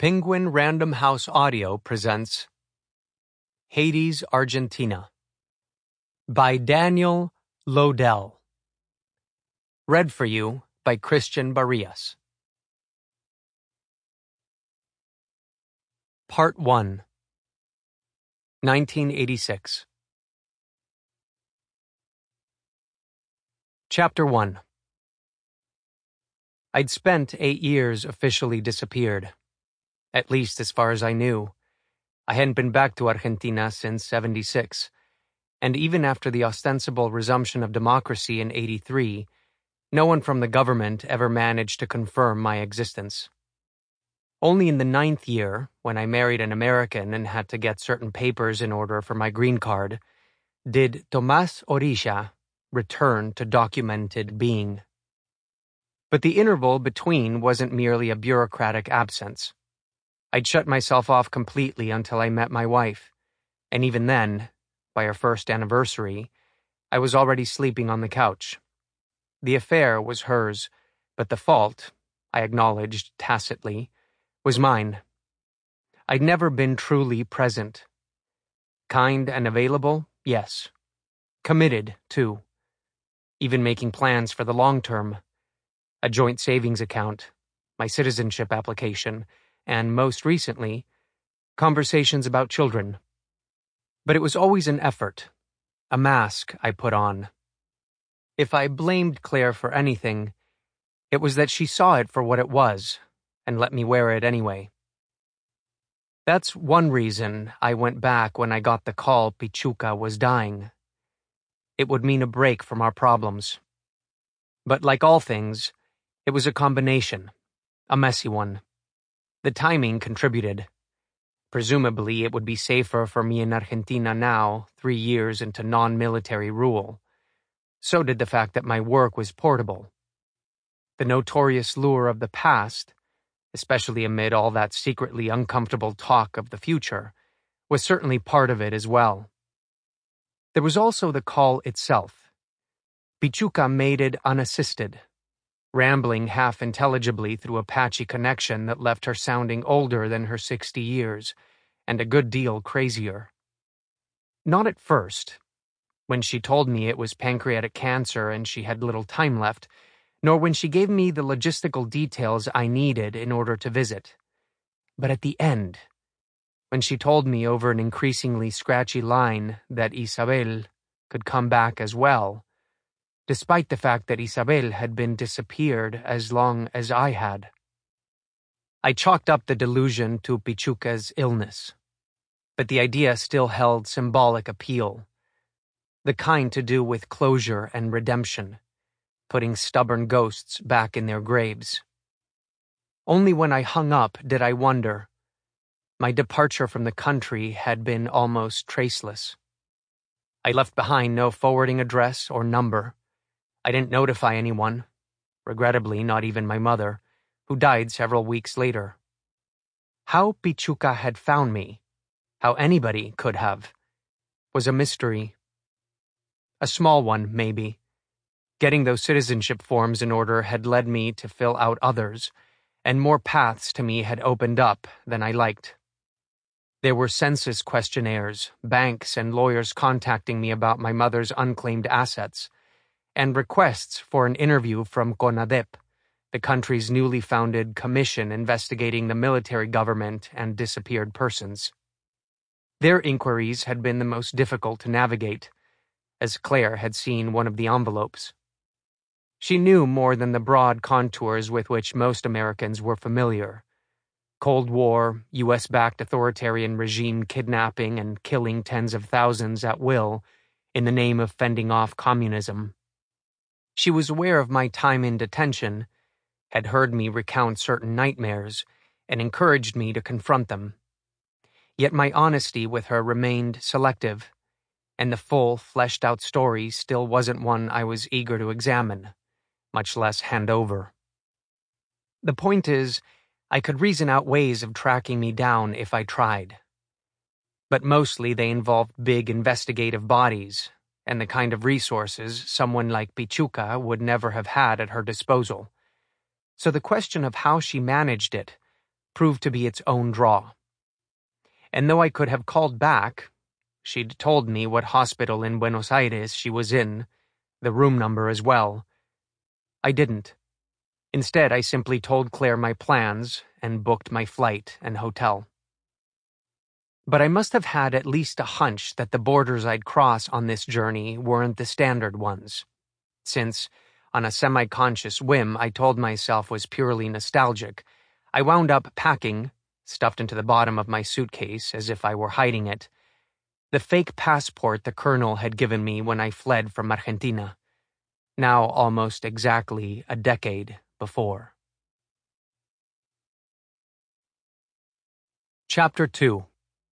Penguin Random House Audio presents Hades, Argentina by Daniel Lodell. Read for you by Christian Barrias. Part 1, 1986. Chapter 1. I'd spent 8 years officially disappeared. At least as far as I knew. I hadn't been back to Argentina since '76, and even after the ostensible resumption of democracy in '83, no one from the government ever managed to confirm my existence. Only in the 9th year, when I married an American and had to get certain papers in order for my green card, did Tomás Orisha return to documented being. But the interval between wasn't merely a bureaucratic absence. I'd shut myself off completely until I met my wife, and even then, by our first anniversary, I was already sleeping on the couch. The affair was hers, but the fault, I acknowledged tacitly, was mine. I'd never been truly present. Kind and available, yes. Committed, too. Even making plans for the long term. A joint savings account, my citizenship application, and most recently, conversations about children. But it was always an effort, a mask I put on. If I blamed Claire for anything, it was that she saw it for what it was and let me wear it anyway. That's one reason I went back when I got the call Pichuca was dying. It would mean a break from our problems. But like all things, it was a combination, a messy one. The timing contributed. Presumably, it would be safer for me in Argentina now, 3 years into non-military rule. So did the fact that my work was portable. The notorious lure of the past, especially amid all that secretly uncomfortable talk of the future, was certainly part of it as well. There was also the call itself. Pichuca made it unassisted, rambling half-intelligibly through a patchy connection that left her sounding older than her 60 years, and a good deal crazier. Not at first, when she told me it was pancreatic cancer and she had little time left, nor when she gave me the logistical details I needed in order to visit. But at the end, when she told me over an increasingly scratchy line that Isabel could come back as well, despite the fact that Isabel had been disappeared as long as I had. I chalked up the delusion to Pichuca's illness, but the idea still held symbolic appeal, the kind to do with closure and redemption, putting stubborn ghosts back in their graves. Only when I hung up did I wonder. My departure from the country had been almost traceless. I left behind no forwarding address or number. I didn't notify anyone, regrettably not even my mother, who died several weeks later. How Pichuca had found me, how anybody could have, was a mystery. A small one, maybe. Getting those citizenship forms in order had led me to fill out others, and more paths to me had opened up than I liked. There were census questionnaires, banks and lawyers contacting me about my mother's unclaimed assets, and requests for an interview from CONADEP, the country's newly founded commission investigating the military government and disappeared persons. Their inquiries had been the most difficult to navigate, as Claire had seen one of the envelopes. She knew more than the broad contours with which most Americans were familiar. Cold War, US-backed authoritarian regime kidnapping and killing tens of thousands at will in the name of fending off communism. She was aware of my time in detention, had heard me recount certain nightmares, and encouraged me to confront them. Yet my honesty with her remained selective, and the full, fleshed-out story still wasn't one I was eager to examine, much less hand over. The point is, I could reason out ways of tracking me down if I tried. But mostly they involved big investigative bodies, and the kind of resources someone like Pichuca would never have had at her disposal. So the question of how she managed it proved to be its own draw. And though I could have called back, she'd told me what hospital in Buenos Aires she was in, the room number as well. I didn't. Instead, I simply told Claire my plans and booked my flight and hotel. But I must have had at least a hunch that the borders I'd cross on this journey weren't the standard ones, since, on a semi-conscious whim I told myself was purely nostalgic, I wound up packing, stuffed into the bottom of my suitcase as if I were hiding it, the fake passport the colonel had given me when I fled from Argentina, now almost exactly a decade before. Chapter 2.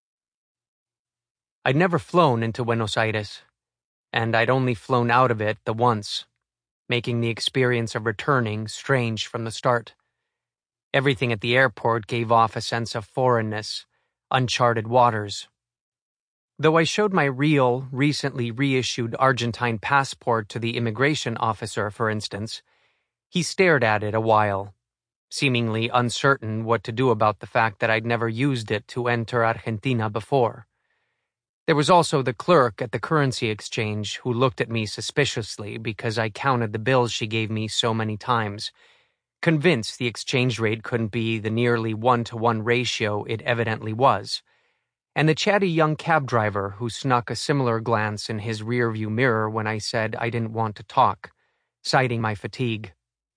I'd never flown into Buenos Aires, and I'd only flown out of it the once, making the experience of returning strange from the start. Everything at the airport gave off a sense of foreignness, uncharted waters. Though I showed my real, recently reissued Argentine passport to the immigration officer, for instance, he stared at it a while, seemingly uncertain what to do about the fact that I'd never used it to enter Argentina before. There was also the clerk at the currency exchange who looked at me suspiciously because I counted the bills she gave me so many times, convinced the exchange rate couldn't be the nearly 1-to-1 ratio it evidently was, and the chatty young cab driver who snuck a similar glance in his rearview mirror when I said I didn't want to talk, citing my fatigue.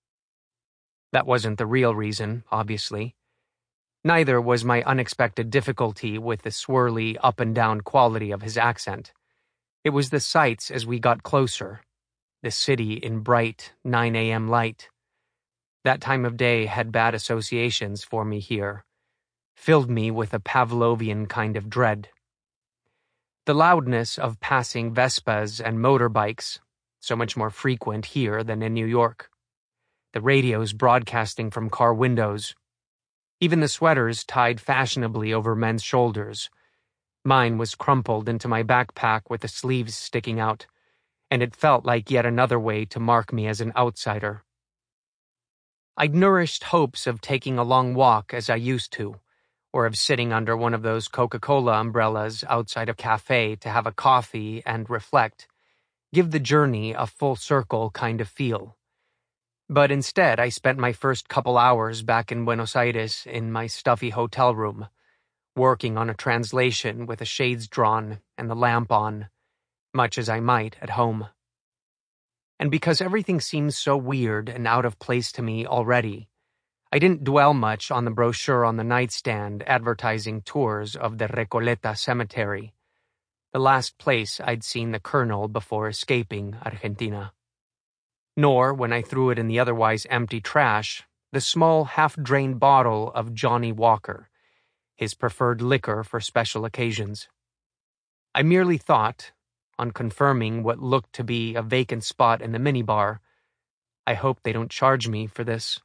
That wasn't the real reason, obviously. Neither was my unexpected difficulty with the swirly up-and-down quality of his accent. It was the sights as we got closer, the city in bright 9 a.m. light. That time of day had bad associations for me here, filled me with a Pavlovian kind of dread. The loudness of passing Vespas and motorbikes, so much more frequent here than in New York. The radios broadcasting from car windows. Even the sweaters tied fashionably over men's shoulders. Mine was crumpled into my backpack with the sleeves sticking out, and it felt like yet another way to mark me as an outsider. I'd nourished hopes of taking a long walk as I used to, or of sitting under one of those Coca-Cola umbrellas outside a cafe to have a coffee and reflect, give the journey a full circle kind of feel. But instead, I spent my first couple hours back in Buenos Aires in my stuffy hotel room, working on a translation with the shades drawn and the lamp on, much as I might at home. And because everything seemed so weird and out of place to me already, I didn't dwell much on the brochure on the nightstand advertising tours of the Recoleta Cemetery, the last place I'd seen the colonel before escaping Argentina. Nor, when I threw it in the otherwise empty trash, the small half-drained bottle of Johnny Walker, his preferred liquor for special occasions. I merely thought, on confirming what looked to be a vacant spot in the minibar, I hope they don't charge me for this.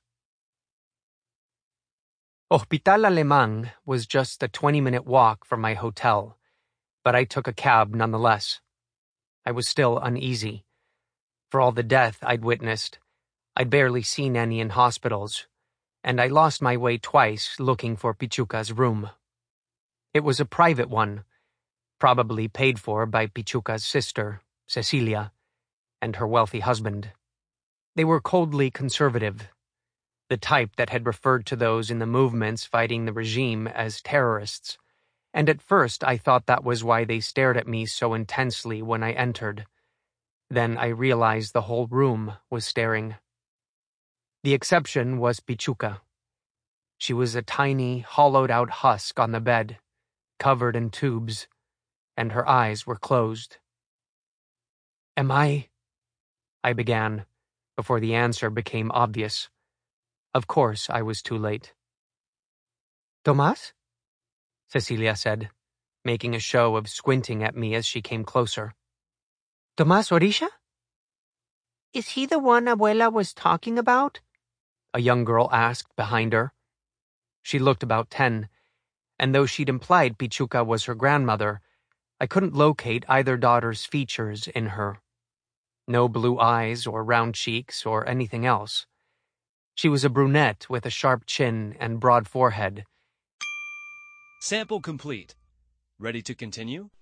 Hospital Alemán was just a 20-minute walk from my hotel, but I took a cab nonetheless. I was still uneasy. For all the death I'd witnessed, I'd barely seen any in hospitals, and I lost my way twice looking for Pichuca's room. It was a private one, probably paid for by Pichuca's sister, Cecilia, and her wealthy husband. They were coldly conservative, the type that had referred to those in the movements fighting the regime as terrorists, and at first I thought that was why they stared at me so intensely when I entered. Then I realized the whole room was staring. The exception was Pichuca. She was a tiny, hollowed-out husk on the bed, covered in tubes, and her eyes were closed. "Am I?" I began, before the answer became obvious. Of course, I was too late. "Tomás?" Cecilia said, making a show of squinting at me as she came closer. "Tomás Orisha? Is he the one Abuela was talking about?" a young girl asked behind her. She looked about 10, and though she'd implied Pichuca was her grandmother, I couldn't locate either daughter's features in her. No blue eyes or round cheeks or anything else. She was a brunette with a sharp chin and broad forehead. Sample complete. Ready to continue?